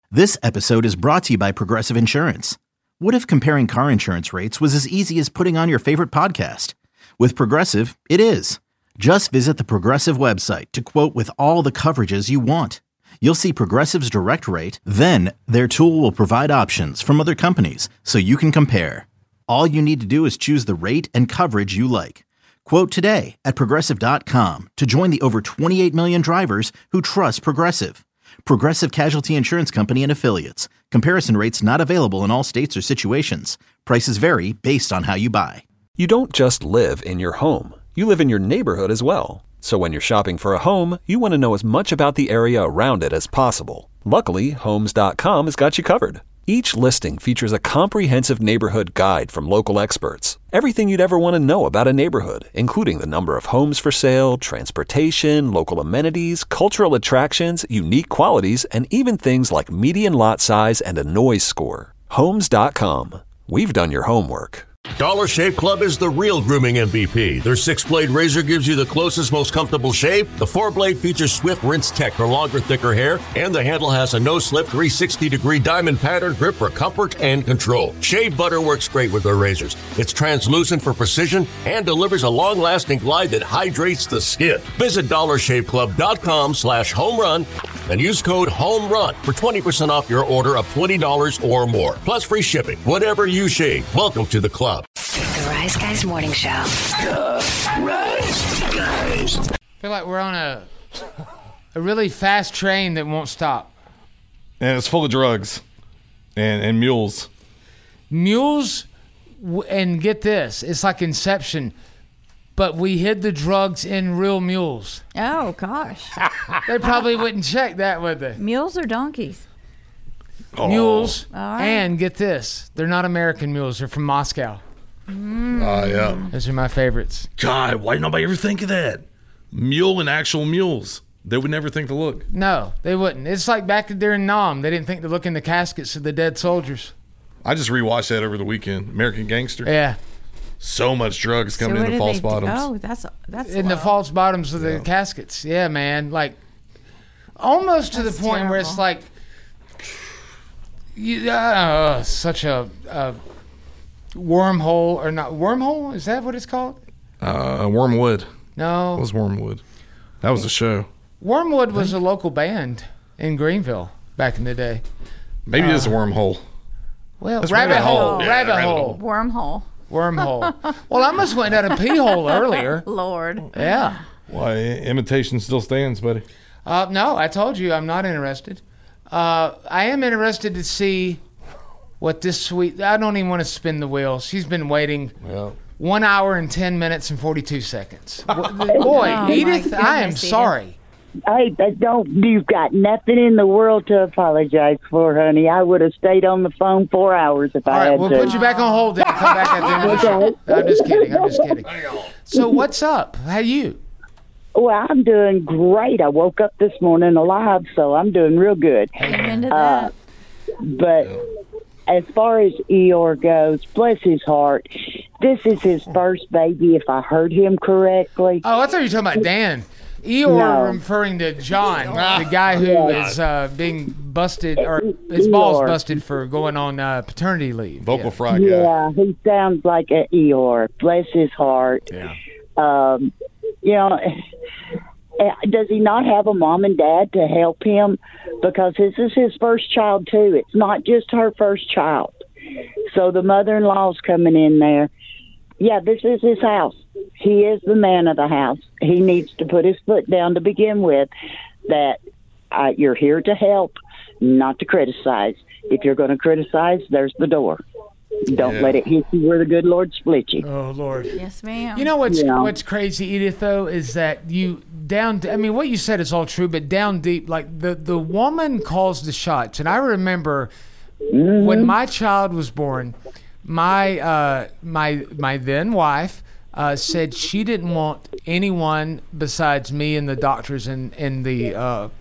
This episode is brought to you by Progressive Insurance. What if comparing car insurance rates was as easy as putting on your favorite podcast? With Progressive, it is. Just visit the Progressive website to quote with all the coverages you want. You'll see Progressive's direct rate, then their tool will provide options from other companies so you can compare. All you need to do is choose the rate and coverage you like. Quote today at Progressive.com to join the over 28 million drivers who trust Progressive. Progressive Casualty Insurance Company and Affiliates. Comparison rates not available in all states or situations. Prices vary based on how you buy. You don't just live in your home. You live in your neighborhood as well. So when you're shopping for a home, you want to know as much about the area around it as possible. Luckily, Homes.com has got you covered. Each listing features a comprehensive neighborhood guide from local experts. Everything you'd ever want to know about a neighborhood, including the number of homes for sale, transportation, local amenities, cultural attractions, unique qualities, and even things like median lot size and a noise score. Homes.com. We've done your homework. Dollar Shave Club is the real grooming MVP. Their 6-blade razor gives you the closest, most comfortable shave. The 4-blade features swift rinse tech for longer, thicker hair. And the handle has a no-slip 360-degree diamond pattern grip for comfort and control. Shave butter works great with their razors. It's translucent for precision and delivers a long-lasting glide that hydrates the skin. Visit DollarShaveClub.com/homerun and use code HOMERUN for 20% off your order of $20 or more. Plus free shipping. Whatever you shave, welcome to the club. The Rise Guys Morning Show. Rise Guys. I feel like we're on a really fast train that won't stop. And it's full of drugs and mules. Mules, and get this, it's like Inception, but we hid the drugs in real mules. Oh, gosh. They probably wouldn't check that, would they? Mules or donkeys? Mules, right. And get this, they're not American mules, they're from Moscow. Yeah. Those are my favorites. God, why did nobody ever think of that? Mule and actual mules. They would never think to look. No, they wouldn't. It's like back there in Nam, they didn't think to look in the caskets of the dead soldiers. I just rewatched that over the weekend. American Gangster. Yeah. So much drugs coming So in the what false did they bottoms. Oh, that's In the low. false bottoms of the caskets. Yeah, man. Like, almost to the That's point where it's terrible. like, such a wormhole, or not wormhole? Is that what it's called? Wormwood. No. What was Wormwood? That was a show. Wormwood was a local band in Greenville back in the day. Maybe it is a wormhole. Well, That's rabbit hole. Yeah, Rabbit rabbit hole. Wormhole. Wormhole. Well, I must went down a pee hole earlier. Lord. Yeah. Why, imitation still stands, buddy. No, I told you I'm not interested. I am interested to see what this sweet... I don't even want to spin the wheel. She's been waiting 1 hour and 10 minutes and 42 seconds. Boy, Oh, Edith, my I am goodness, sorry. Hey, you've got nothing in the world to apologize for, honey. I would have stayed on the phone 4 hours if All I right, had we'll to. put you back on hold then and come back at the end of the show. I'm just kidding. I'm just kidding. So what's up? How you? Well, I'm doing great. I woke up this morning alive, so I'm doing real good. Amen to that. But as far as Eeyore goes, bless his heart, this is his first baby, if I heard him correctly. Oh, I thought you were talking about Dan. Eeyore No. referring to John, the guy who is being busted, or his balls Eeyore. busted for going on paternity leave. Vocal fry guy. Yeah, he sounds like an Eeyore. Bless his heart. Yeah. Does he not have a mom and dad to help him? Because this is his first child, too. It's not just her first child. So the mother-in-law's coming in there. Yeah, this is his house. He is the man of the house. He needs to put his foot down to begin with, that you're here to help, not to criticize. If you're going to criticize, there's the door. Don't let it hit you where the good Lord split you. Oh, Lord. Yes, ma'am. You know what's crazy, Edith, though, is that what you said is all true, but down deep, like the woman calls the shots. And I remember when my child was born, my then wife said she didn't want anyone besides me and the doctors in the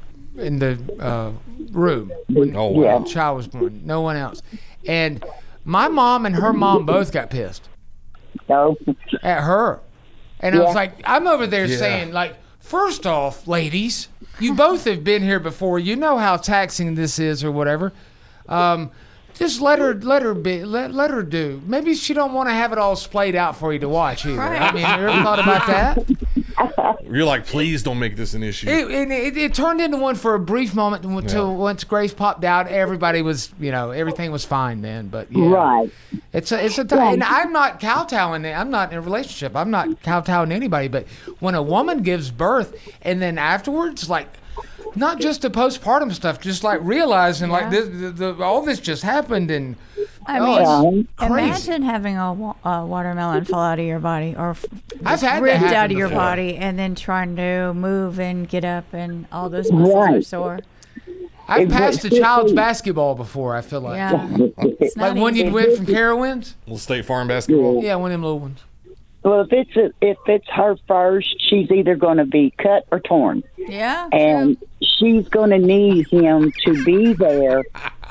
room when the child was born. No one else. And my mom and her mom both got pissed No. at her. And I was like, I'm over there saying, like, First off, ladies, you both have been here before. You know how taxing this is or whatever. Just let her do. Maybe she don't want to have it all splayed out for you to watch either. Right. I mean, you ever thought about that? You're like, please don't make this an issue. It turned into one for a brief moment until once Grace popped out, everybody was, everything was fine then. But yeah, Right. it's a time. And I'm not kowtowing. I'm not in a relationship. I'm not kowtowing anybody. But when a woman gives birth and then afterwards, like, not just the postpartum stuff, just like realizing like all this just happened and I mean, crazy. imagine having a watermelon fall out of your body or I've had that ripped happen out of your before. body and then trying to move and get up and all those muscles are Right. sore. I've passed a child's basketball before. I feel like, Yeah. It's like not when easy. you'd win from Carowinds. Little State Farm basketball. Yeah, one of them little ones. Well, if it's her first, she's either going to be cut or torn, Yeah. and she's going to need him to be there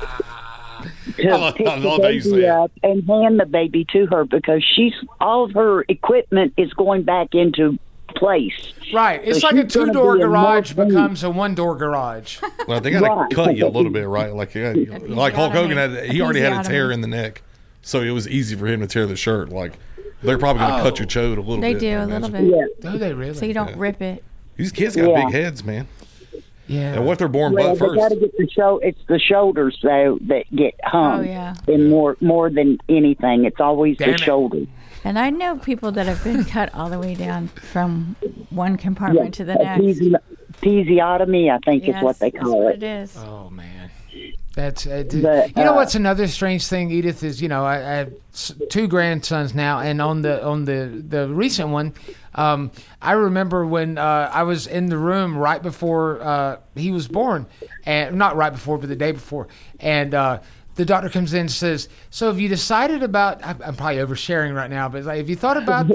to I pick love the how you say baby it. up and hand the baby to her because all of her equipment is going back into place. Right. It's So like a she's gonna two-door be in garage more pain. becomes a one-door garage. Well, they got to Right. cut you a little bit, right? Like Hulk Hogan he already had a tear Episiotomy. in the neck, so it was easy for him to tear the shirt. Like they're probably going to cut your chode a little They bit. do I a little imagine. bit. Yeah. Do they really? So you don't rip it. These kids got Yeah. big heads, man. Yeah. And what if they're born Well, butt they got first? to get it's the shoulders though that get hung. Oh, yeah. And more than anything, it's always Damn the it. shoulders. And I know people that have been cut all the way down from one compartment to the next. Episiotomy, I think, is what they Yes, call that's it. what it is. Oh man, that's But, you know what's another strange thing, Edith, is I have two grandsons now, and on the recent one, I remember when I was in the room right before he was born, and not right before, but the day before, and the doctor comes in and says, "So have you decided about?" I'm probably oversharing right now, but like, have you thought about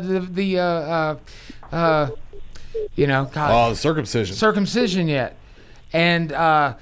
God, The circumcision. circumcision yet? And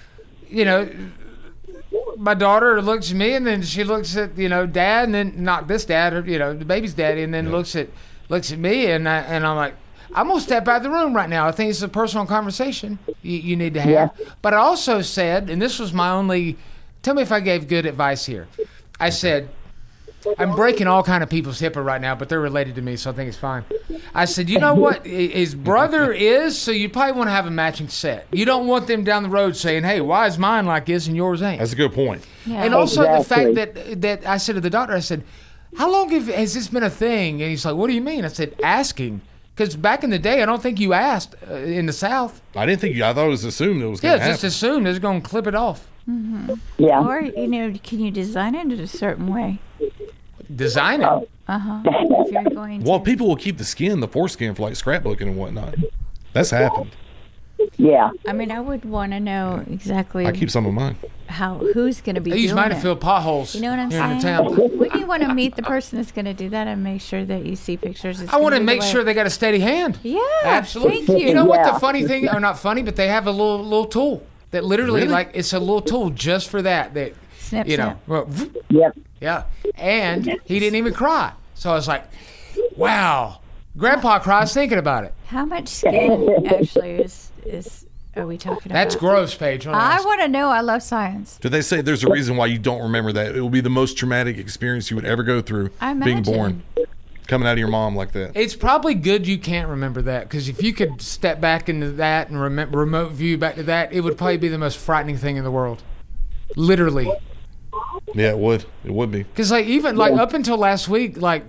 my daughter looks at me, and then she looks at dad, and then not this dad, or the baby's daddy, and then looks at me, and I'm like, I'm gonna step out of the room right now. I think it's a personal conversation you need to have. Yeah. But I also said, and this was my only. Tell me if I gave good advice here. I said, I'm breaking all kind of people's hipper right now, but they're related to me, so I think it's fine. I said, you know what his brother is, so you probably want to have a matching set. You don't want them down the road saying, hey, why is mine like this and yours ain't? That's a good point. Yeah. And also Exactly. the fact that I said to the doctor, I said, how long has this been a thing? And he's like, what do you mean? I said, asking. Because back in the day, I don't think you asked in the South. I didn't think I thought it was assumed it was Yeah, going to just happen. assumed they're going to clip it off. Yeah. Or, can you design it in a certain way? Design it. If you're going to. Well, people will keep the foreskin for like scrapbooking and whatnot. That's happened. Yeah. I mean, I would want to know exactly I keep some of mine. who's going to be I use doing mine to it. fill potholes. You know what I'm here in the saying? town. Wouldn't you want to meet the person that's going to do that and make sure that you see pictures? I want to make sure they got a steady hand. Yeah, Absolutely. thank you. You know what Yeah. the funny thing, or not funny, but they have a little tool that literally, Really? like, it's a little tool just for that. That Snip, you know, snip. well, Yep. yeah. And he didn't even cry. So I was like, wow. Grandpa cries thinking about it. How much skin actually is are we talking That's about? gross, Paige. Don't I ask. want to know. I love science. Do they say there's a reason why you don't remember that? It will be the most traumatic experience you would ever go through I being imagine. born. Coming out of your mom like that. It's probably good you can't remember that, because if you could step back into that and remote view back to that, it would probably be the most frightening thing in the world. Literally. Yeah, it would. It would be. Because like even like up until last week, like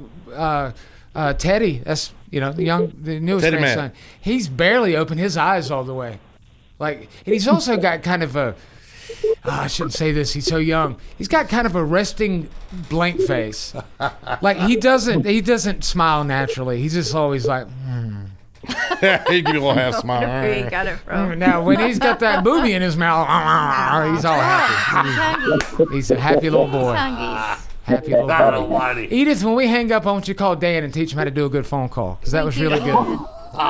Teddy, that's the newest Teddy Matt. grandson, he's barely opened his eyes all the way. Like, and he's also got kind of a I shouldn't say this. He's so young. He's got kind of a resting blank face. Like he doesn't smile naturally. He's just always like. He give you a little half smile. Where you got it from? Now when he's got that booby in his mouth, he's all happy. He's a happy little boy. Hungies. Happy little boy. Edith, when we hang up, I want you to call Dan and teach him how to do a good phone call, because that was really good.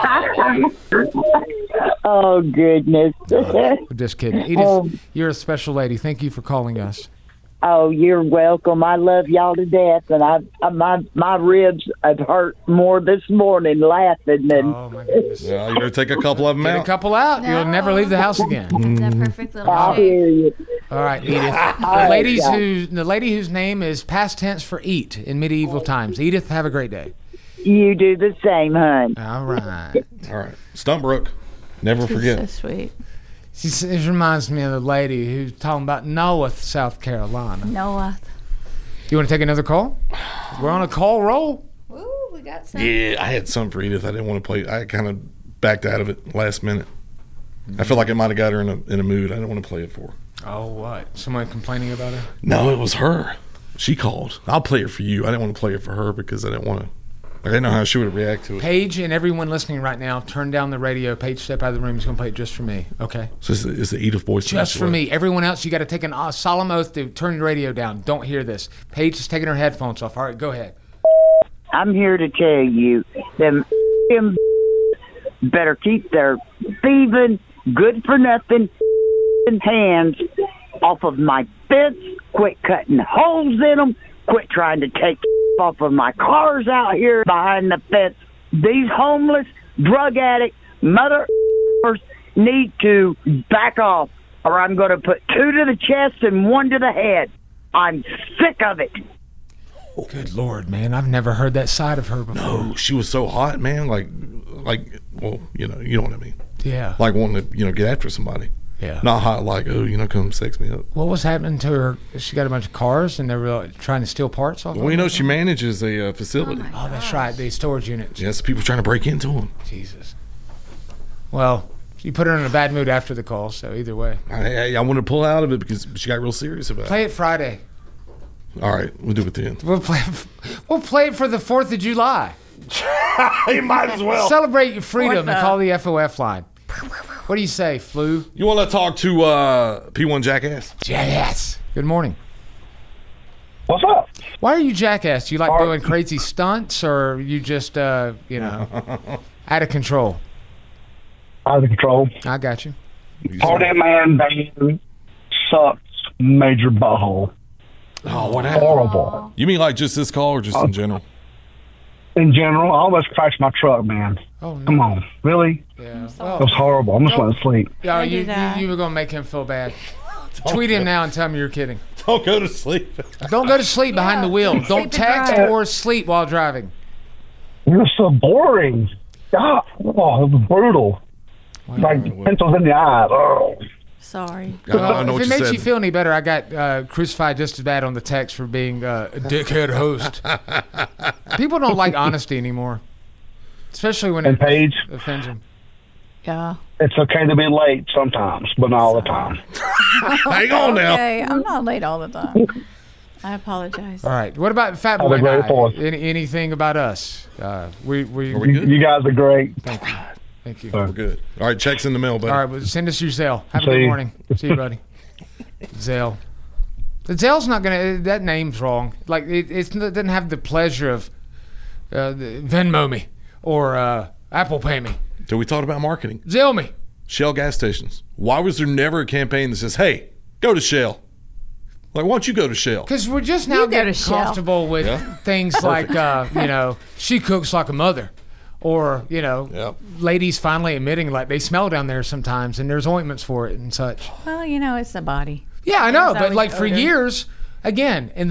Oh, goodness. I'm just kidding. Edith, you're a special lady. Thank you for calling us. Oh, you're welcome. I love y'all to death, and my ribs have hurt more this morning laughing than. Oh my goodness. Well, you better take a couple of them Get a out. couple out. You'll never leave the house again. That's that perfect little I shape. hear you. All right, Edith. The lady whose name is past tense for eat in medieval times. Edith, have a great day. You do the same, hun. All right. All right. Stumpbrook. Never So forget. sweet. It reminds me of the lady who's talking about Noah, South Carolina. Noah. You want to take another call? We're on a call roll. Ooh, we got some. Yeah, I had something for Edith. I didn't want to play. I kind of backed out of it last minute. I feel like it might have got her in a mood. I didn't want to play it for her. Oh, what? Someone complaining about her? No, it was her. She called. I'll play it for you. I didn't want to play it for her because I didn't want to. I didn't know how she would react to it. Paige and everyone listening right now, turn down the radio. Paige, step out of the room. He's going to play it just for me. Okay? So it's the Edith voice. Just for me. Everyone else, you got to take a solemn oath to turn your radio down. Don't hear this. Paige is taking her headphones off. All right, go ahead. I'm here to tell you, them better keep their thieving, good-for-nothing hands off of my fence. Quit cutting holes in them. Quit trying to take off of my cars out here behind the fence. These homeless, drug addict motherfuckers need to back off, or I'm going to put 2 to the chest and 1 to the head. I'm sick of it. Good Lord, man. I've never heard that side of her before. No, she was so hot, man. Like, well, you know what I mean. Yeah. Like wanting to, get after somebody. Yeah. Not hot like, come sex me up. What was happening to her? She got a bunch of cars and they were trying to steal parts off of Well, her? she manages a facility. Oh, that's right. The storage units. Yes, people trying to break into them. Jesus. Well, you put her in a bad mood after the call, so either way. I wanted to pull out of it because she got real serious about Play it Friday. All right, we'll do it then. We'll play it for the 4th of July. You might as well. Celebrate your freedom and call the FOF line. What do you say, Flu? You want to talk to P1 Jackass? Jackass. Good morning. What's up? Why are you Jackass? Do you like doing crazy stunts, or are you just, out of control? Out of control. I got you. Party Man band sucks major butthole. Oh, what happened? Horrible. You mean like just this call or just in general? In general, I almost crashed my truck, man. Oh, no. Come on. Really? Yeah. It was horrible. I almost went to sleep. Yeah, you were going to make him feel bad. Tweet him now and tell him you're kidding. Don't go to sleep. Don't go to sleep behind the wheel. Don't text or sleep while driving. You're so boring. God, it was brutal. Like pencils in the eyes. Oh. Sorry. I know If what it you makes said. you feel any better, I got crucified just as bad on the text for being a dickhead host. People don't like honesty anymore, especially when it Paige, offends them. Yeah. it's okay to be late sometimes, but not all the time. Hang on now. Okay, I'm not late all the time. I apologize. All right. What about Fat Have Boy a great and I? fourth. Anything about us? We Are we good? You guys are great. Thank you. Thank you. We're good. All right, checks in the mail, buddy. All right, well, send us your Zelle. Have a See good you. morning. See you, buddy. Zelle. The Zelle's not gonna. That name's wrong. Like it doesn't have the pleasure of Venmo me or Apple Pay me. So we talked about marketing. Zelle me. Shell gas stations. Why was there never a campaign that says, "Hey, go to Shell"? Like, why don't you go to Shell? Because we're just now You go getting to Shell. comfortable with things like she cooks like a mother. Or, ladies finally admitting like they smell down there sometimes and there's ointments for it and such. Well, it's the body. Yeah, I know. There's But always like for odor. years, again, in the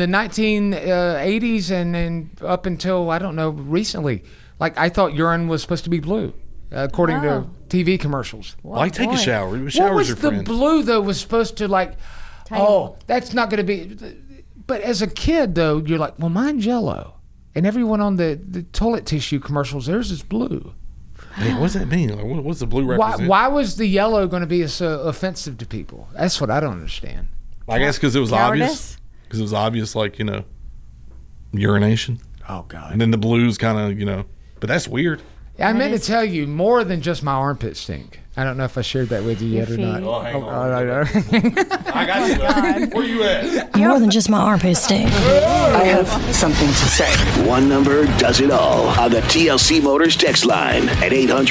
1980s and up until, I don't know, recently, like I thought urine was supposed to be blue, according to Oh. TV commercials. Why take a boy. shower? What Showers was your the friend. blue, though, was supposed to like, that's not going to be. But as a kid, though, you're like, well, mine's yellow. And everyone on the toilet tissue commercials, theirs is blue. Hey, what does that mean? Like, what's the blue represent? Why was the yellow going to be so offensive to people? That's what I don't understand. I guess because it was obvious. Cowardice? Because it was obvious, like, urination. Oh, God. And then the blues kind of, but that's weird. I meant to tell you more than just my armpit stink. I don't know if I shared that with you yet or not. Oh, hang on. I got you. Where you at? More than just my armpit stink. I have something to say. One number does it all on the TLC Motors text line at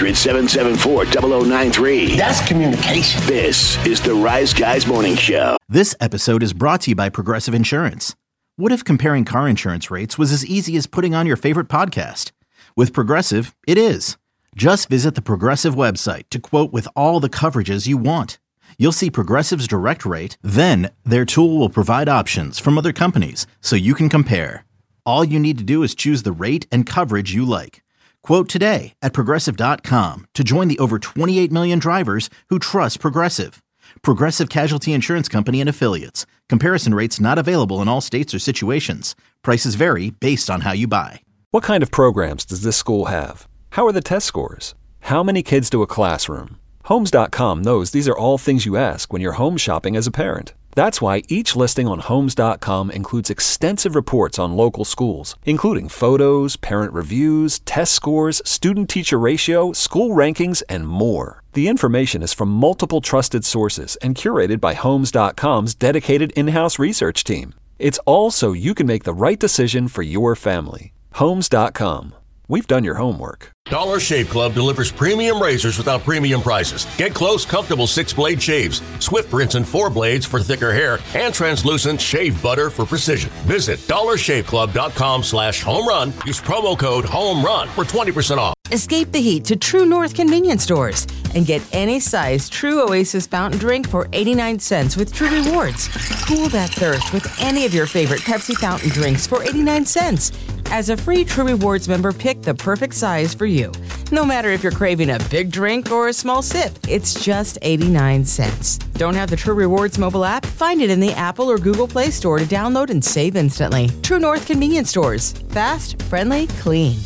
800-774-0093. That's communication. This is the Rise Guys Morning Show. This episode is brought to you by Progressive Insurance. What if comparing car insurance rates was as easy as putting on your favorite podcast? With Progressive, it is. Just visit the Progressive website to quote with all the coverages you want. You'll see Progressive's direct rate, then their tool will provide options from other companies so you can compare. All you need to do is choose the rate and coverage you like. Quote today at Progressive.com to join the over 28 million drivers who trust Progressive. Progressive Casualty Insurance Company and Affiliates. Comparison rates not available in all states or situations. Prices vary based on how you buy. What kind of programs does this school have? How are the test scores? How many kids do a classroom? Homes.com knows these are all things you ask when you're home shopping as a parent. That's why each listing on Homes.com includes extensive reports on local schools, including photos, parent reviews, test scores, student-teacher ratio, school rankings, and more. The information is from multiple trusted sources and curated by Homes.com's dedicated in-house research team. It's all so you can make the right decision for your family. Homes.com. We've done your homework. Dollar Shave Club delivers premium razors without premium prices. Get close, comfortable 6-blade shaves, swift rinse and 4 blades for thicker hair, and translucent shave butter for precision. Visit dollarshaveclub.com/home run. Use promo code HOMERUN for 20% off. Escape the heat to True North convenience stores and get any size True Oasis fountain drink for 89 cents with True Rewards. Cool that thirst with any of your favorite Pepsi fountain drinks for 89 cents. As a free True Rewards member, pick the perfect size for you. No matter if you're craving a big drink or a small sip, it's just 89 cents. Don't have the True Rewards mobile app? Find it in the Apple or Google Play Store to download and save instantly. True North convenience stores. Fast, friendly, clean.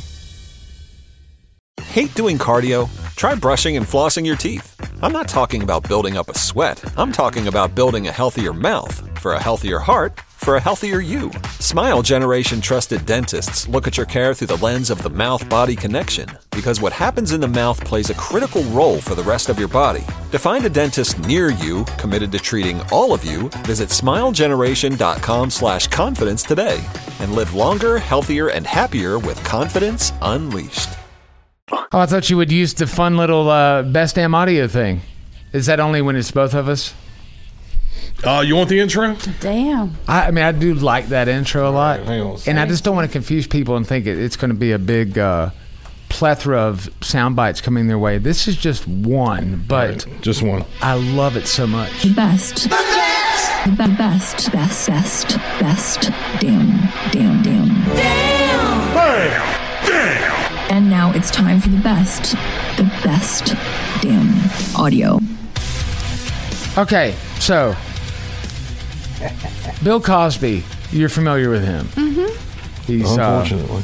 Hate doing cardio? Try brushing and flossing your teeth. I'm not talking about building up a sweat. I'm talking about building a healthier mouth for a healthier heart for a healthier you. Smile Generation trusted dentists look at your care through the lens of the mouth-body connection because what happens in the mouth plays a critical role for the rest of your body. To find a dentist near you committed to treating all of you, visit smilegeneration.com/confidence today and live longer, healthier, and happier with confidence unleashed. Oh, I thought you would use the fun little best damn audio thing. Is that only when it's both of us? You want the intro? Damn. I mean, I do like that intro a lot. Hang on. And I just don't want to confuse people and think it's going to be a big plethora of sound bites coming their way. This is just one, but right, just one. I love it so much. The best. The best. Damn. And now it's time for the best damn audio. Okay, so Bill Cosby, you're familiar with him. Mm-hmm. He's unfortunately.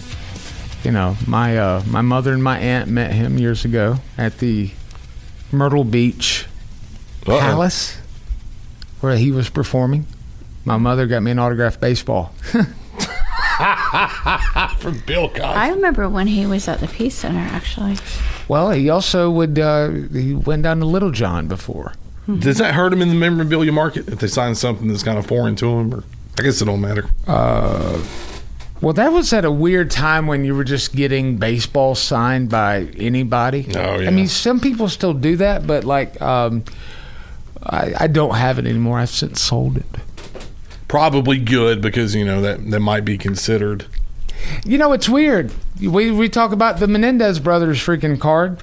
My mother and my aunt met him years ago at the Myrtle Beach Palace where he was performing. My mother got me an autographed baseball. From Bill Cosby. I remember when he was at the Peace Center, actually. Well, he also he went down to Little John before. Does that hurt him in the memorabilia market if they sign something that's kind of foreign to him? Or I guess it don't matter. Well, that was at a weird time when you were just getting baseball signed by anybody. Oh, yeah. I mean, some people still do that, but like, I don't have it anymore. I've since sold it. Probably good because, that might be considered. It's weird. We talk about the Menendez brothers freaking card.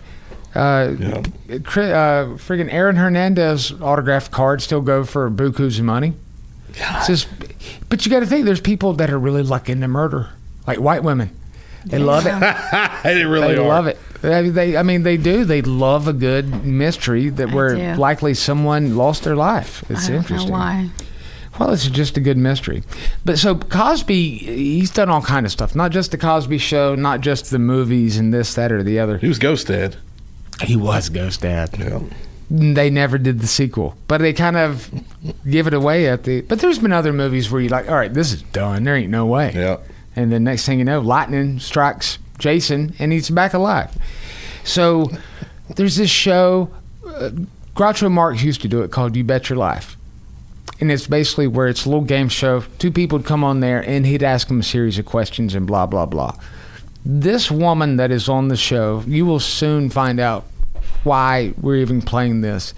Freaking Aaron Hernandez autographed cards still go for bukus of money. It's just, but you got to think there's people that are really like into murder, like white women. They love it. They really love it. They do. They love a good mystery where likely someone lost their life. It's interesting. I don't know why. Well, it's just a good mystery. But so Cosby, he's done all kind of stuff. Not just the Cosby Show, not just the movies and this, that, or the other. He was Ghost Dad. He was Ghost Dad. Yeah. They never did the sequel, but they kind of give it away at the. But there's been other movies where you're like, all right, this is done. There ain't no way. Yeah. And then next thing you know, lightning strikes Jason, and he's back alive. So there's this show, Groucho Marx used to do it, called You Bet Your Life. And it's basically where it's a little game show. Two people would come on there, and he'd ask them a series of questions and blah, blah, blah. This woman that is on the show, you will soon find out why we're even playing this.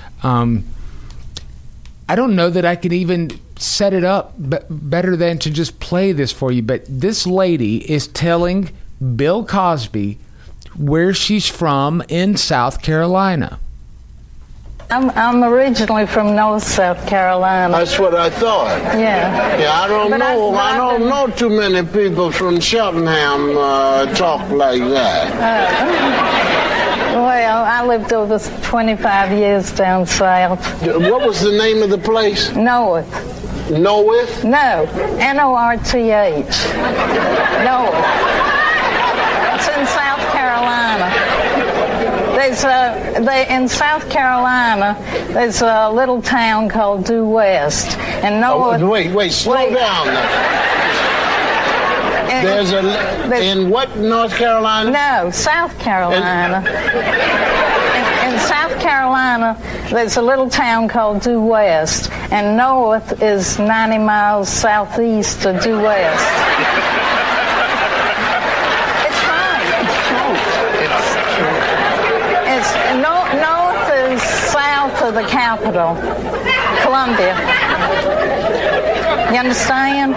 I don't know that I could even set it up better than to just play this for you, but this lady is telling Bill Cosby where she's from in South Carolina. I'm originally from North South Carolina. That's what I thought. Yeah. Yeah, I don't know. I don't know too many people from Cheltenham talk like that. Well, I lived over 25 years down south. What was the name of the place? North. North? No, North. North. It's in South Carolina. In South Carolina, there's a little town called Due West, and North. Wait, slow down. In what, North Carolina? No, South Carolina. In South Carolina, there's a little town called Due West, and North is 90 miles southeast of Due West. It's right. North is south of the capital, Columbia. You understand?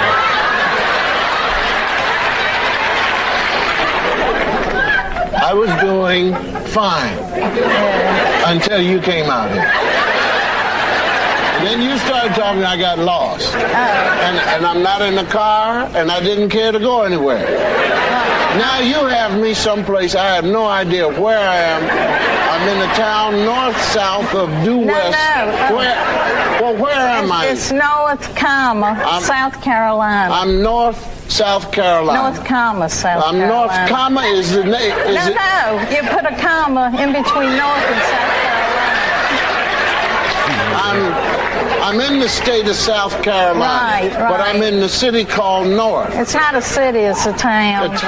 I was doing fine until you came out here. And then you started talking, I got lost. And I'm not in the car, and I didn't care to go anywhere. Now you have me someplace, I have no idea where I am. I'm in the town north-south of Due West. Where am I? It's North, South Carolina. I'm North South Carolina. South Carolina. North, is the name. No, you put a comma in between North and South Carolina. I'm in the state of South Carolina. Right. But I'm in the city called North. It's not a city, it's a town. You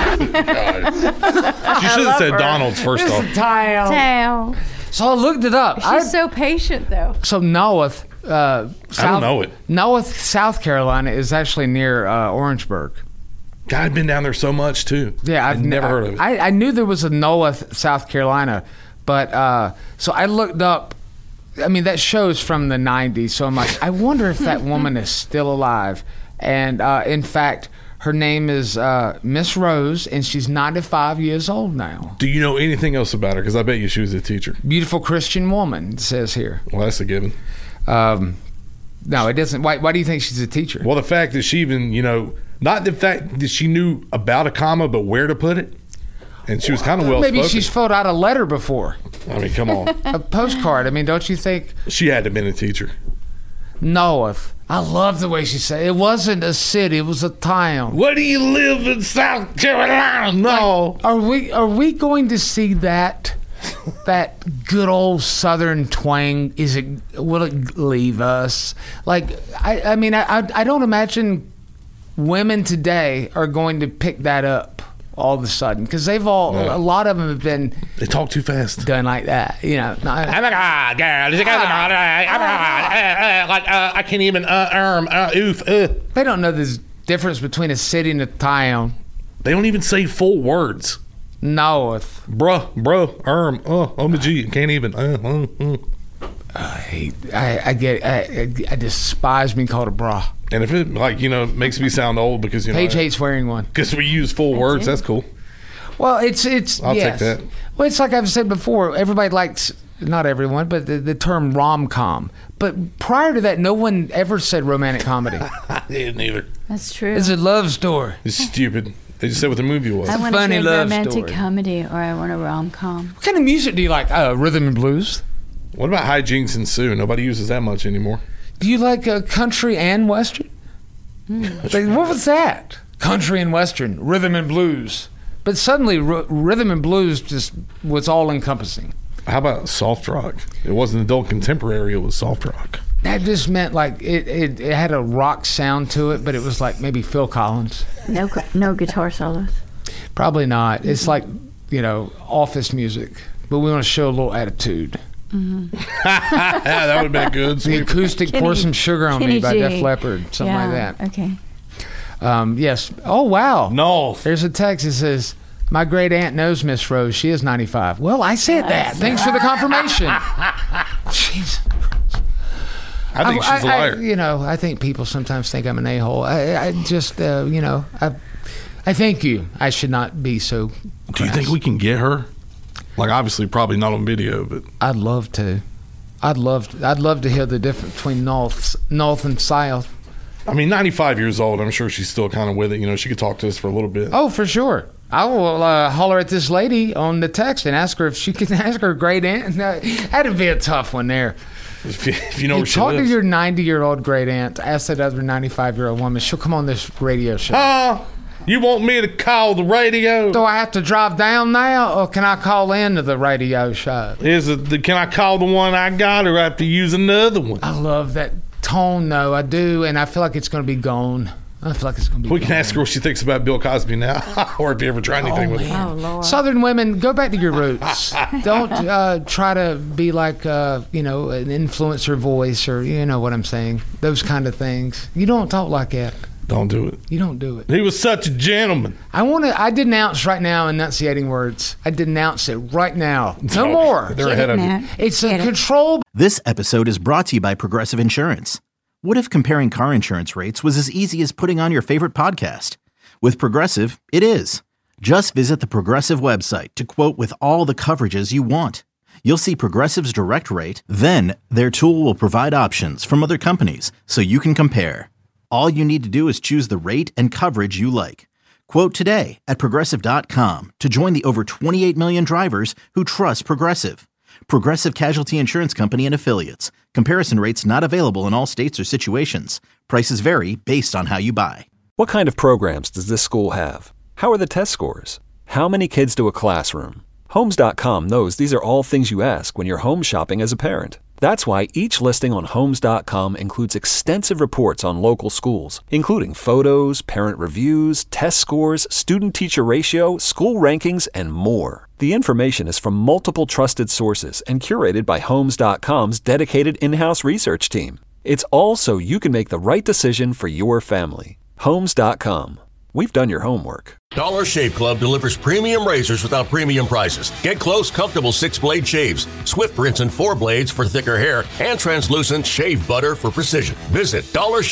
should have said Donald's first off. Town. So I looked it up. She's so patient, though. So North, I don't know it. North, South Carolina is actually near Orangeburg. God, I've been down there so much too. Yeah, I've never heard of it. I knew there was a North, South Carolina, but so I looked up. I mean, that show's from the 90s, so I'm like, I wonder if that woman is still alive. And in fact, her name is Miss Rose, and she's 95 years old now. Do you know anything else about her? Because I bet you she was a teacher. Beautiful Christian woman, it says here. Well, that's a given. No, it doesn't. Why do you think she's a teacher? Well, the fact that she even, not the fact that she knew about a comma, but where to put it. And she was kind of well-spoken. Maybe she's filled out a letter before. I mean, come on. A postcard. I mean, don't you think? She had to have been a teacher. North. I love the way she said it. It wasn't a city, it was a town. Where do you live in South Carolina? No. Like, are we going to see that good old Southern twang? Will it leave us? Like, I mean, I don't imagine women today are going to pick that up all of a sudden, because a lot of them have been. They talk too fast. Done like that, Oh my God, girl! I can't even oof. They don't know the difference between a city and a town. They don't even say full words. North, bro, oh my G, can't even. I despise being called a bra. And if it makes me sound old because Paige hates wearing one because we use full words, that's cool. Well, it's I'll take that. Well, it's like I've said before. Everybody likes, not everyone, but the term rom-com. But prior to that, no one ever said romantic comedy. I didn't either. That's true. It's a love story. It's stupid. They just said what the movie was. I want funny a love romantic story. comedy, or I want a rom-com. What kind of music do you like? Rhythm and blues. What about Hijinks and Sue? Nobody uses that much anymore. Do you like country and western? Like, what was that? Country and western, rhythm and blues. But suddenly, rhythm and blues just was all-encompassing. How about soft rock? It wasn't adult contemporary, it was soft rock. That just meant like it had a rock sound to it, but it was like maybe Phil Collins. No guitar solos. Probably not. It's like, office music, but we want to show a little attitude. That would have been good. The acoustic Pour Some Sugar on Me by Def Leppard, something like that. Okay. Yes. Oh, wow. No. There's a text that says, my great aunt knows Miss Rose. She is 95. Well, I said that. Thanks for the confirmation. Jeez. I think she's a liar. I think people sometimes think I'm an a-hole. I just, I thank you. I should not be so crass. Do you think we can get her? Like, obviously, probably not on video, but I'd love to. I'd love to hear the difference between north and south. I mean, 95 years old. I'm sure she's still kind of with it. She could talk to us for a little bit. Oh, for sure. I will holler at this lady on the text and ask her if she can ask her great aunt. That'd be a tough one there. If you know where she lives. Talk to your 90-year-old great aunt. Ask that other 95-year-old woman. She'll come on this radio show. You want me to call the radio? Do I have to drive down now, or can I call into the radio show? Can I call the one I got, or I have to use another one? I love that tone, though. I do, and I feel like it's going to be gone. We can ask her what she thinks about Bill Cosby now, or if you ever tried anything with him. Oh, Lord. Southern women, go back to your roots. Don't try to be like, an influencer voice, or you know what I'm saying. Those kind of things. You don't talk like that. Don't do it. You don't do it. He was such a gentleman. I denounce right now enunciating words. I denounce it right now. No more. They're ahead of you. It's a control. This episode is brought to you by Progressive Insurance. What if comparing car insurance rates was as easy as putting on your favorite podcast? With Progressive, it is. Just visit the Progressive website to quote with all the coverages you want. You'll see Progressive's direct rate, then their tool will provide options from other companies so you can compare. All you need to do is choose the rate and coverage you like. Quote today at Progressive.com to join the over 28 million drivers who trust Progressive. Progressive Casualty Insurance Company and Affiliates. Comparison rates not available in all states or situations. Prices vary based on how you buy. What kind of programs does this school have? How are the test scores? How many kids do a classroom? Homes.com knows these are all things you ask when you're home shopping as a parent. That's why each listing on Homes.com includes extensive reports on local schools, including photos, parent reviews, test scores, student-teacher ratio, school rankings, and more. The information is from multiple trusted sources and curated by Homes.com's dedicated in-house research team. It's all so you can make the right decision for your family. Homes.com. We've done your homework. Dollar Shave Club delivers premium razors without premium prices. Get close, comfortable 6-blade shaves, swift rinse and 4 blades for thicker hair, and translucent shave butter for precision. Visit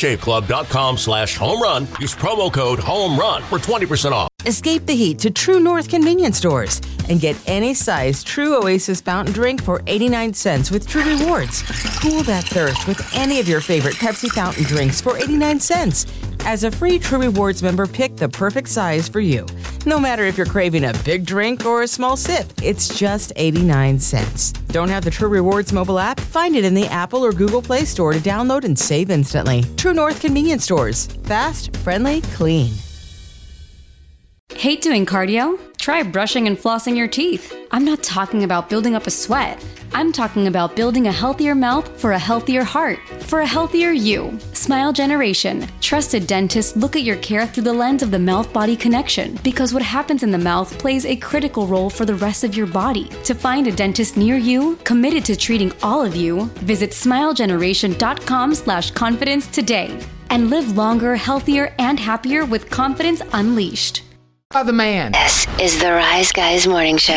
dollarshaveclub.com/homerun. Use promo code HOMERUN for 20% off. Escape the heat to True North convenience stores and get any size True Oasis fountain drink for 89 cents with True Rewards. Cool that thirst with any of your favorite Pepsi fountain drinks for 89 cents. As a free True Rewards member, pick the perfect size for you. No matter if you're craving a big drink or a small sip, it's just 89 cents. Don't have the True Rewards mobile app? Find it in the Apple or Google Play Store to download and save instantly. True North convenience stores. Fast, friendly, clean. Hate doing cardio? Try brushing and flossing your teeth. I'm not talking about building up a sweat. I'm talking about building a healthier mouth for a healthier heart, for a healthier you. Smile Generation. Trusted dentists look at your care through the lens of the mouth-body connection, because what happens in the mouth plays a critical role for the rest of your body. To find a dentist near you, committed to treating all of you, visit smilegeneration.com/confidence today and live longer, healthier, and happier with confidence unleashed. The man. This is the Rise Guys Morning Show.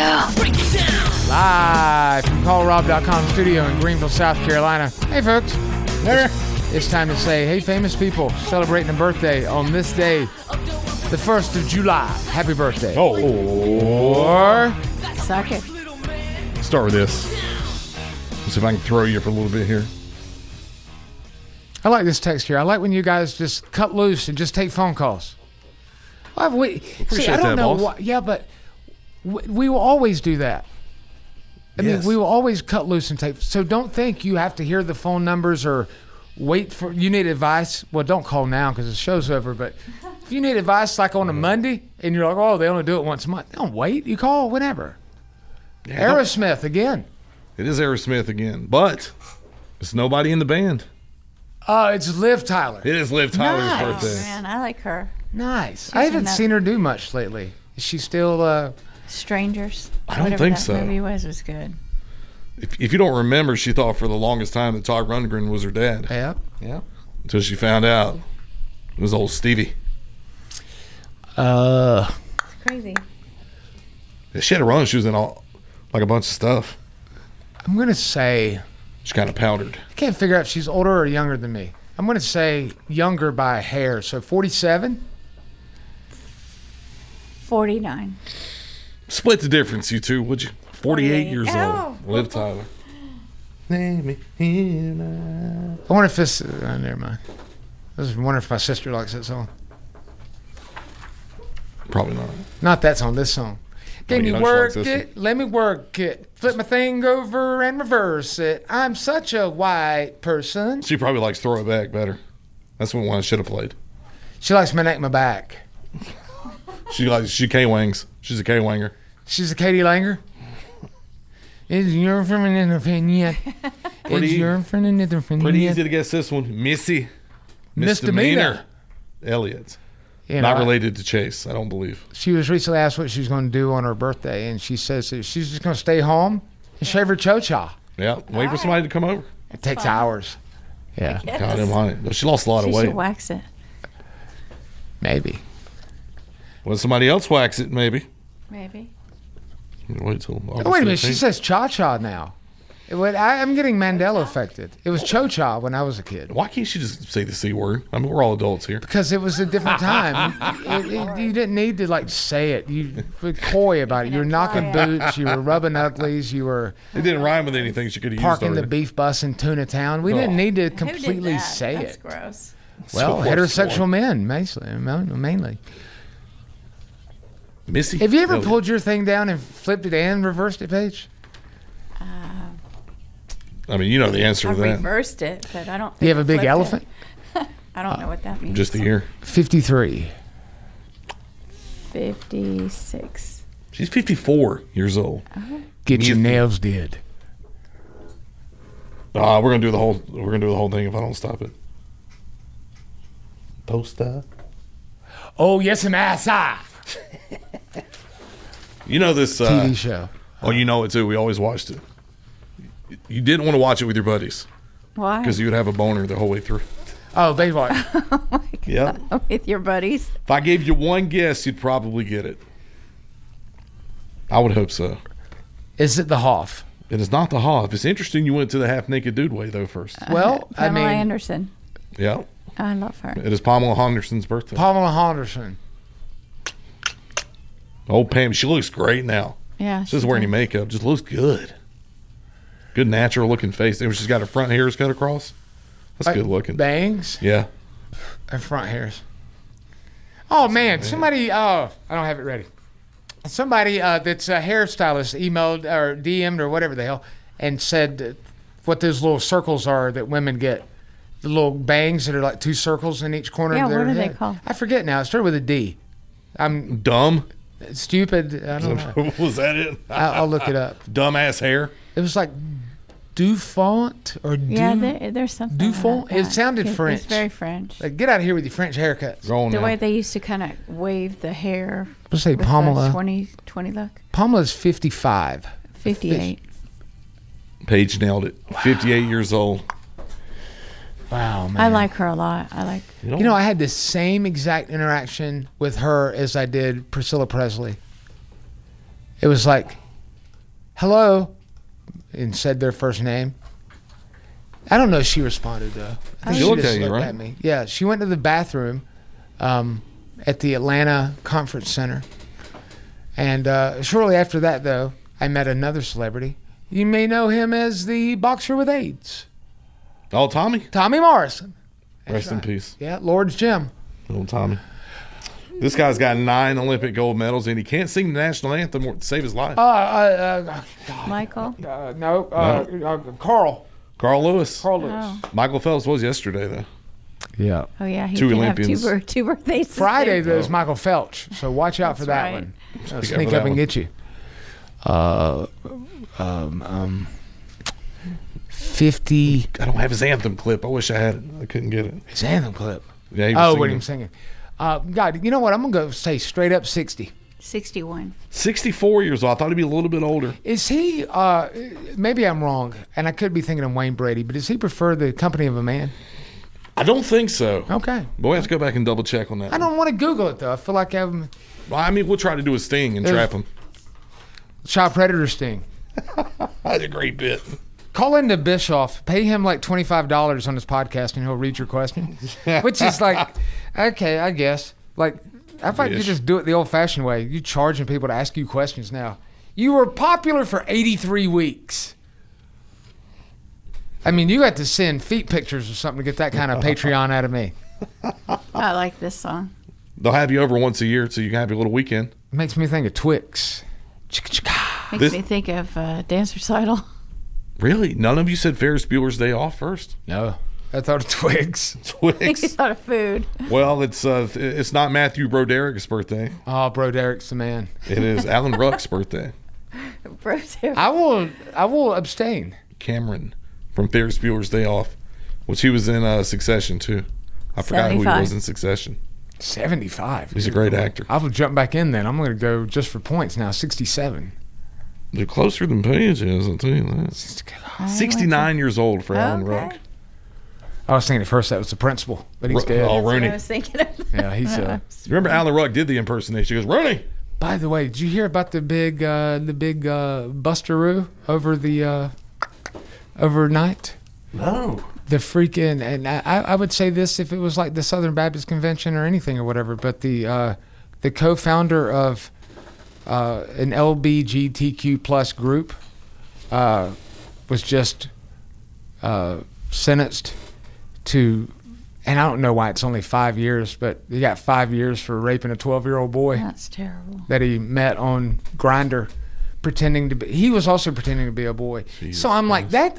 Live from CallRob.com studio in Greenville, South Carolina. Hey, folks. It's time to say, hey, famous people celebrating a birthday on this day, the 1st of July. Happy birthday. Oh. Or... Suck it. Start with this. Let's see if I can throw you for a little bit here. I like this text here. I like when you guys just cut loose and just take phone calls. I don't know why. Yeah, but we will always do that. I mean, we will always cut loose and take. So don't think you have to hear the phone numbers or wait for. You need advice. Well, don't call now because the show's over. But if you need advice, like on a Monday, and you're like, oh, they only do it once a month. Don't wait. You call whenever. Yeah, Aerosmith again. It is Aerosmith again, but it's nobody in the band. It's Liv Tyler. It is Liv Tyler's birthday. Oh, man, I like her. Nice. I haven't seen her do much lately. Is she still Strangers. I don't Whatever think that so. movie was good. If you don't remember, she thought for the longest time that Todd Rundgren was her dad. Yeah. Until she found out it was old Stevie. It's crazy. Yeah, she had a run. She was in a bunch of stuff. I'm going to say... She kind of powdered. I can't figure out if she's older or younger than me. I'm going to say younger by a hair. So 47? 49. Split the difference, you two, would you? 48 years Oh. old. Liv Tyler. I wonder if this... never mind. I was wondering if my sister likes that song. Probably not. Not that song, this song. Can you you know she work likes this it? Let me work it. Flip my thing over and reverse it. I'm such a white person. She probably likes Throw It Back better. That's the one I should have played. She likes my neck, my back. She K-Wangs. She's a K-Wanger. She's a Katie Langer. Is your friend in the opinion? Is your friend in the opinion? Pretty easy to guess this one. Missy. Misdemeanor. Elliott. You Not know, related to Chase, I don't believe. She was recently asked what she was going to do on her birthday, and she says that she's just going to stay home and shave her cho-cha. Yeah, wait for somebody to come over. It takes hours. Yeah. God, I'm on it. She lost a lot of She weight. should wax it. Maybe. Well, somebody else wax it, maybe. Maybe. Wait till Oh, wait a minute. She says cha-cha now. I'm getting Mandela affected. It was cho-cha when I was a kid. Why can't she just say the C word? I mean, we're all adults here. Because it was a different time. You didn't need to say it. You were coy about it. You were knocking boots. You were rubbing uglies. You were. It didn't rhyme with anything she could have used parking already. the beef bus in Tuna Town. We didn't need to completely say That's it. gross. Well, So heterosexual men mainly. Missy. Have you ever pulled your thing down and flipped it and reversed it, Paige? I mean, you know the answer I to that. reversed it, but I don't think Do you have I a big flipped elephant? it. I don't know what that means. Just the year. 53. 56. She's 54 years old. Get your nails did. We're gonna do the whole thing if I don't stop it. Poster. Oh, yes, massa. You know this TV show. Oh, you know it too. We always watched it. You didn't want to watch it with your buddies Why? because you would have a boner the whole way through. Oh, Baywatch. Yeah. With your buddies. If I gave you one guess, you'd probably get it. I would hope so. Is it the Hoff? It is not the Hoff. It's interesting you went to the half naked dude way though first. Well, I Pamela mean, Anderson. Yeah. I love her. It is Pamela Henderson's birthday. Pamela Henderson. Old Pam, she looks great now. Yeah. She doesn't wear any makeup. Just looks good. Good natural looking face. And she's got her front hairs cut across. That's good looking. Bangs Yeah. and front hairs. Oh, man. Somebody, I don't have it ready. Somebody that's a hairstylist emailed or DM'd or whatever the hell and said what those little circles are that women get. The little bangs that are like two circles in each corner of their what are head. they called? I forget now. It started with a D. I'm Dumb. stupid. I don't know. Was that it? I'll look it up. Dumbass hair. It was like Dufont or Yeah, there's something. Dufont. about that. It sounded French. It's very French. Like, get out of here with your French haircuts. Go on The now. way they used to kind of wave the hair. Let's say with the Pamela. 20 look. Pamela's 55. 58. Paige nailed it. 58 years old. Wow, man. I like her a lot. You know, I had the same exact interaction with her as I did Priscilla Presley. It was like, hello, and said their first name. I don't know if she responded, though. I think She looked just at you, looked right? at me. Yeah, she went to the bathroom at the Atlanta Conference Center. And shortly after that, though, I met another celebrity. You may know him as the boxer with AIDS. Oh, Tommy. Tommy Morrison. Rest in peace. Yeah, Lord's Gym. Little Tommy. This guy's got 9 Olympic gold medals, and he can't sing the national anthem or save his life. Michael? Carl. Carl Lewis. Carl Lewis. Oh. Michael Phelps was yesterday, though. Yeah. Oh, yeah. He 2 did Olympians. have two birthdays. Friday, there's Michael Phelps, so watch out for that right. one. I'll Look out sneak for up that and one. get you. 50. I don't have his anthem clip. I wish I had it. I couldn't get it. His anthem clip. Yeah, he was What singing he was singing. God, you know what? I'm going to go say straight up 60. 61. 64 years old. I thought he'd be a little bit older. Is he, maybe I'm wrong, and I could be thinking of Wayne Brady, but does he prefer the company of a man? I don't think so. Okay. But we have to go back and double check on that. I don't want to Google it, though. I feel like I'm... Well, I mean, we'll try to do a sting and trap him. Child predator sting. That's a great bit. Call into Bischoff, pay him like $25 on his podcast, and he'll read your question. Which is like, okay, I guess. Like, I thought you just do it the old-fashioned way. You charging people to ask you questions now. You were popular for 83 weeks. I mean, you had to send feet pictures or something to get that kind of Patreon out of me. I like this song. They'll have you over once a year so you can have your little weekend. It makes me think of Twix. Makes me think of Dance Recital. Really? None of you said Ferris Bueller's Day Off first? No. I thought of Twix. Twix. You thought of food. Well, it's not Matthew Broderic's birthday. Oh, Broderic's the man. It is Alan Ruck's birthday. Broderick. I will abstain. Cameron from Ferris Bueller's Day Off, which he was in Succession too. I forgot 75. who he was in Succession. 75. He's a great actor. I will jump back in then. I'm going to go just for points now. 67. They're closer than Paige is, I'll tell you that. 69 years old for Alan Ruck. I was thinking at first that was the principal, but he's dead. Oh, Rooney. I was thinking of. Yeah, he's. Remember Alan Ruck did the impersonation. He goes, Rooney. By the way, did you hear about the big Busteroo over the overnight? No. The freaking, and I would say this if it was like the Southern Baptist Convention or anything or whatever, but the co-founder of an LGBTQ plus group was just sentenced to, and I don't know why it's only 5 years, but he got 5 years for raping a 12-year-old boy. That's terrible. That he met on Grindr, pretending to be. He was also pretending to be a boy. Jesus so I'm like that.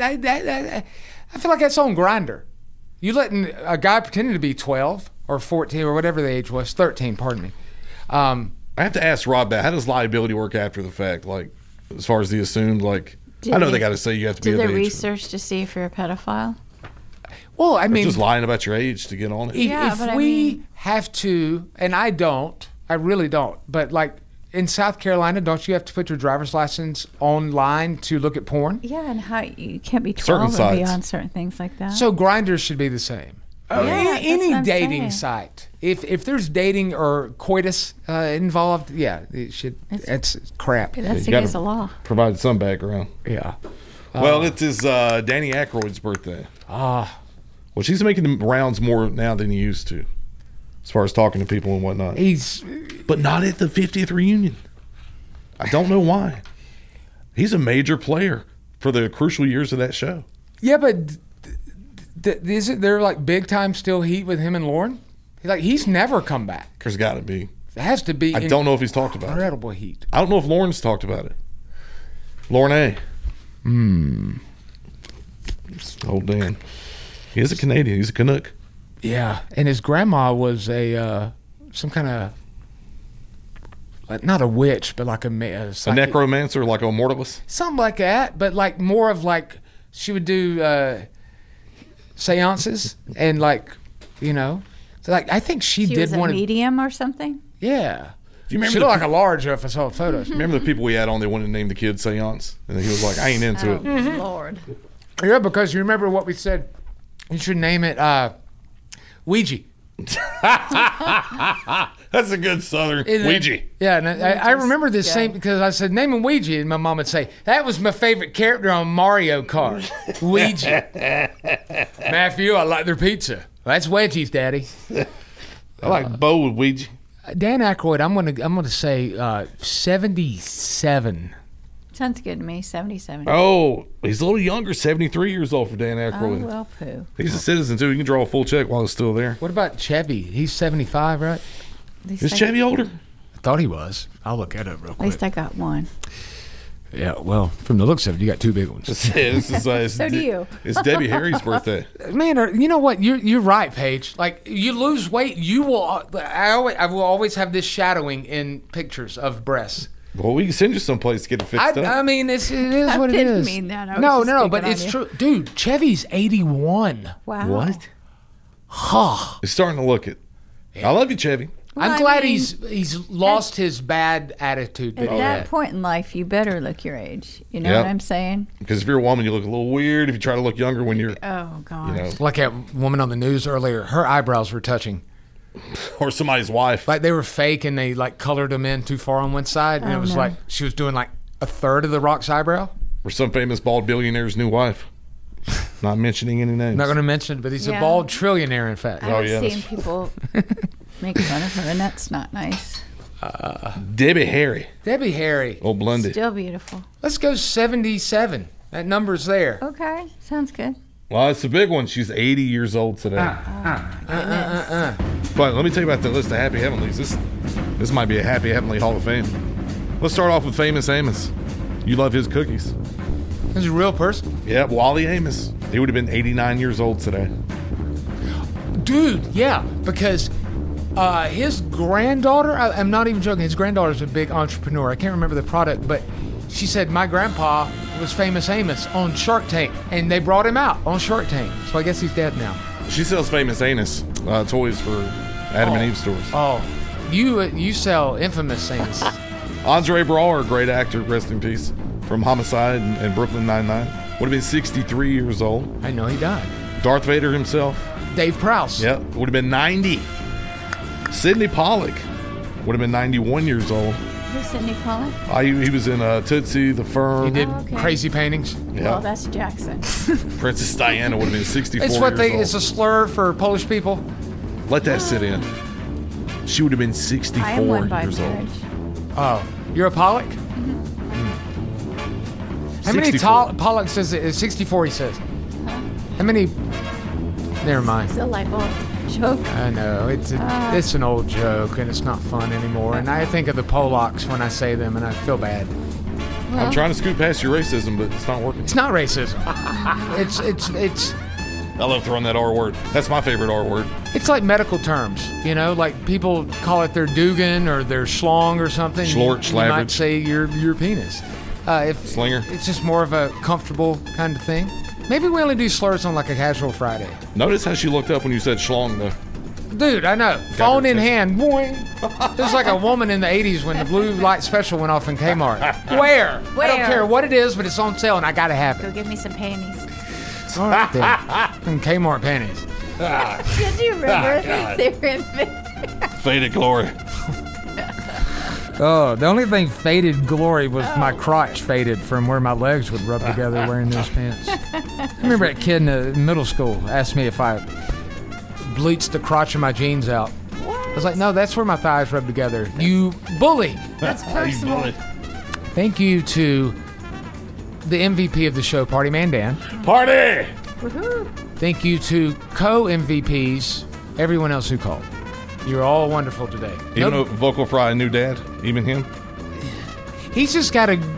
I feel like that's on Grindr. You letting a guy pretending to be 12 or 14 or whatever the age was, 13. Pardon me. I have to ask Rob that. How does liability work after the fact? Like, as far as the assumed, like, I know they got to say you have to be of age. Do they research to see if you're a pedophile? Well, I mean, just lying about your age to get on it. If we have to, and I don't, I really don't, but like in South Carolina, don't you have to put your driver's license online to look at porn? Yeah, and how you can't be 12 and be on certain things like that. So Grindr should be the same. Any dating site. If there's dating or coitus involved, yeah, it should. It's crap. That's against the law. Provide some background. Yeah. Well, it is Danny Aykroyd's birthday. Well, she's making the rounds more now than he used to, as far as talking to people and whatnot. But not at the 50th reunion. I don't know why. He's a major player for the crucial years of that show. Yeah, but isn't there like big time still heat with him and Lauren? He's never come back. There's got to be. It has to be. I don't know if he's talked about incredible heat. I don't know if Lauren's talked about it. Lauren A. Old Dan. He is a Canadian. He's a Canuck. Yeah, and his grandma was a some kind of not a witch, but like a necromancer, like a mortalist, something like that. But like more of like she would do seances and like so like I think she did was one a medium or something. Yeah. Do you remember she looked like a large if I saw photos. Remember the people we had on? They wanted to name the kid Seance, and he was like, "I ain't into it." Lord. Yeah, because you remember what we said. You should name it Ouija. That's a good Southern Ouija. Yeah, and I remember this same because I said name him Ouija, and my mom would say that was my favorite character on Mario Kart, Ouija. Matthew, I like their pizza. Well, that's wedgies, Daddy. I like Bo with Ouija. Dan Aykroyd, I'm gonna say 77. Sounds good to me. 77. Oh, he's a little younger, 73 years old for Dan Aykroyd. Oh, well, poo. He's a citizen, too. You can draw a full check while he's still there. What about Chevy? He's 75, right? Is Chevy older? I thought he was. I'll look that up real quick. At least I got one. Yeah, well, from the looks of it, you got two big ones. So do you. It's Debbie Harry's birthday. Man, you know what? You're right, Paige. Like, you lose weight, you will. I will always have this shadowing in pictures of breasts. Well, we can send you someplace to get it fixed up. I mean, it is what it is. I didn't mean that. No, but it's true. Dude, Chevy's 81. Wow. What? Huh. It's starting to look it. I love you, Chevy. Well, I'm glad he's lost his bad attitude. At that point in life, you better look your age. You know Yep. what I'm saying? Because if you're a woman, you look a little weird. If you try to look younger when you're, Oh, God. you know, Like that woman on the news earlier, her eyebrows were touching. or somebody's wife. Like they were fake and they like colored them in too far on one side. And Oh, it was no. like she was doing like a third of the Rock's eyebrow. Or some famous bald billionaire's new wife. Not mentioning any names. I'm not going to mention, but he's a Yeah. bald trillionaire, in fact. I've seen people make fun of her, and that's not nice. Debbie Harry. Debbie Harry. Old Blondie. Still beautiful. Let's go 77. That number's there. Okay, sounds good. Well, it's a big one. She's 80 years old today. But let me tell you about the list of Happy Heavenlies. This might be a Happy Heavenly Hall of Fame. Let's start off with Famous Amos. You love his cookies. He's a real person. Yeah, Wally Amos. He would have been 89 years old today. Dude, yeah, because his granddaughter, I'm not even joking, his granddaughter's a big entrepreneur. I can't remember the product, but she said, my grandpa was Famous Amos on Shark Tank, and they brought him out on Shark Tank. So I guess he's dead now. She sells Famous Anus toys for Adam and Eve stores. Oh, you sell Infamous Amos. Andre Braugher, great actor, rest in peace, from Homicide and Brooklyn Nine-Nine. Would have been 63 years old. I know he died. Darth Vader himself. Dave Prowse. Yep, would have been 90. Sidney Pollack would have been 91 years old. Who's Sidney Pollack? He was in Tootsie, The Firm. He did crazy paintings. Yeah. Well, that's Jackson. Princess Diana would have been 64 It's what years old. it's a slur for Polish people. Let that sit in. She would have been 64 I am one by years old. marriage. Oh, you're a Pollock? How many 64. Pollock says it is 64, he says. How many? Never mind. It's a light bulb joke. I know. It's an old joke, and it's not fun anymore. And I think of the Polacks when I say them, and I feel bad. I'm trying to scoot past your racism, but it's not working. It's not racism. it's I love throwing that R word. That's my favorite R word. It's like medical terms, you know, like people call it their Dugan or their schlong or something. Schlort, you might slaverage. say your penis. Slinger. It's just more of a comfortable kind of thing. Maybe we only do slurs on like a casual Friday. Notice how she looked up when you said schlong, though. Dude, I know. Phone in hand. Boing. There's like a woman in the 80s when the blue light special went off in Kmart. Where? I don't care what it is, but it's on sale and I gotta have Go it. give me some panties. All right then. And Kmart panties. Did you remember? They were in Faded glory. Oh, the only thing faded glory was my crotch faded from where my legs would rub together wearing those pants. I remember a kid in middle school asked me if I bleached the crotch of my jeans out. I was like, no, that's where my thighs rub together. You bully. That's personal. Thank you to the MVP of the show, Party Man Dan. Party! Woohoo. Thank you to co-MVPs, everyone else who called. You're all wonderful today. Even though Vocal Fry, a new dad, even him. He's just got to,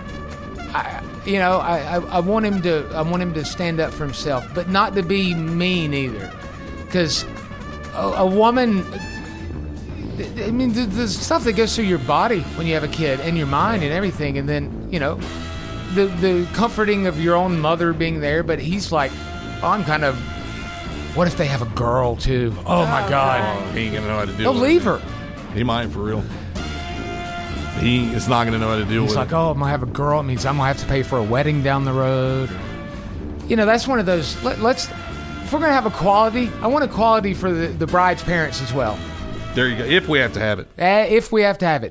I want him to stand up for himself, but not to be mean either, because a woman. I mean, the stuff that goes through your body when you have a kid and your mind and everything, and then the comforting of your own mother being there. But he's like, I'm kind of. What if they have a girl too? Oh my God! He ain't gonna know how to deal He'll with leave it. her. He might for real. He is not gonna know how to deal He's with like, it. oh, I'm gonna have a girl. It means I'm gonna have to pay for a wedding down the road. That's one of those. Let's. If we're gonna have equality, I want equality for the bride's parents as well. There you go. If we have to have it. If we have to have it.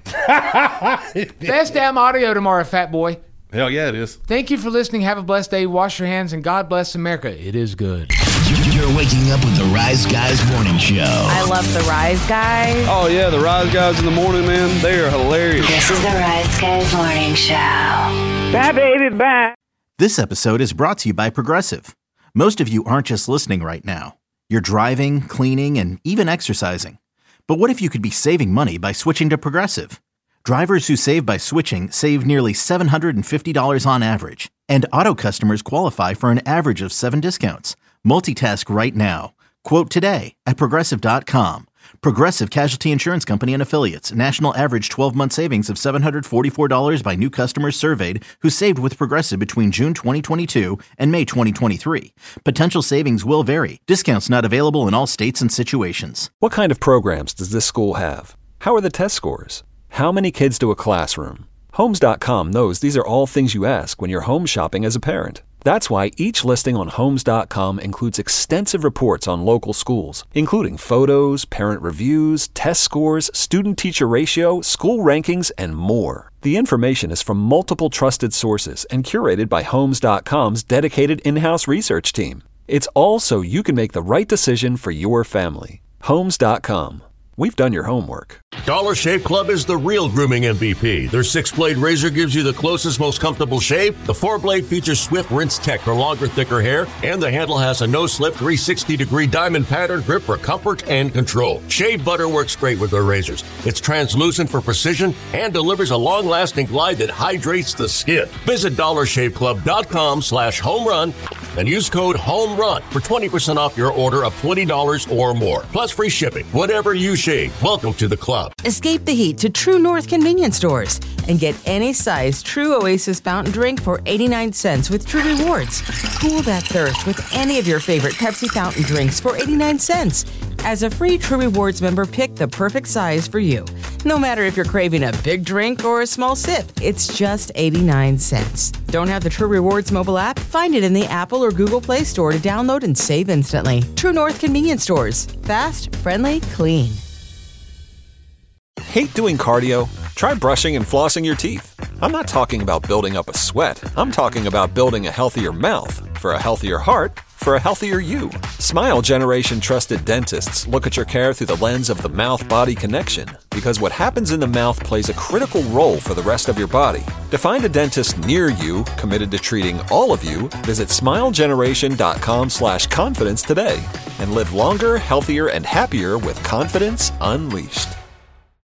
Best damn audio tomorrow, fat boy. Hell yeah, it is. Thank you for listening. Have a blessed day. Wash your hands, and God bless America. It is good. You're waking up with the Rise Guys Morning Show. I love the Rise Guys. Oh, yeah, the Rise Guys in the morning, man. They are hilarious. This is the Rise Guys Morning Show. Bye, baby, bye. This episode is brought to you by Progressive. Most of you aren't just listening right now. You're driving, cleaning, and even exercising. But what if you could be saving money by switching to Progressive? Drivers who save by switching save nearly $750 on average. And auto customers qualify for an average of 7 discounts. Multitask right now. Quote today at Progressive.com. Progressive Casualty Insurance Company and Affiliates. National average 12-month savings of $744 by new customers surveyed who saved with Progressive between June 2022 and May 2023. Potential savings will vary. Discounts not available in all states and situations. What kind of programs does this school have? How are the test scores? How many kids to a classroom? Homes.com knows these are all things you ask when you're home shopping as a parent. That's why each listing on Homes.com includes extensive reports on local schools, including photos, parent reviews, test scores, student-teacher ratio, school rankings, and more. The information is from multiple trusted sources and curated by Homes.com's dedicated in-house research team. It's all so you can make the right decision for your family. Homes.com. We've done your homework. Dollar Shave Club is the real grooming MVP. Their 6-blade razor gives you the closest, most comfortable shave. The 4-blade features swift rinse tech for longer, thicker hair, and the handle has a no-slip 360-degree diamond pattern grip for comfort and control. Shave butter works great with their razors. It's translucent for precision and delivers a long-lasting glide that hydrates the skin. Visit dollarshaveclub.com/homerun and use code HOMERUN for 20% off your order of $20 or more, plus free shipping. Whatever you shave, welcome to the club. Escape the heat to True North convenience stores and get any size True Oasis fountain drink for 89 cents with True Rewards. Cool that thirst with any of your favorite Pepsi fountain drinks for 89 cents. As a free True Rewards member, pick the perfect size for you. No matter if you're craving a big drink or a small sip, it's just 89 cents. Don't have the True Rewards mobile app? Find it in the Apple or Google Play Store to download and save instantly. True North convenience stores. Fast, friendly, clean. Hate doing cardio? Try brushing and flossing your teeth. I'm not talking about building up a sweat. I'm talking about building a healthier mouth for a healthier heart for a healthier you. Smile Generation trusted dentists look at your care through the lens of the mouth-body connection, because what happens in the mouth plays a critical role for the rest of your body. To find a dentist near you committed to treating all of you, visit smilegeneration.com/confidence today and live longer, healthier, and happier with confidence unleashed.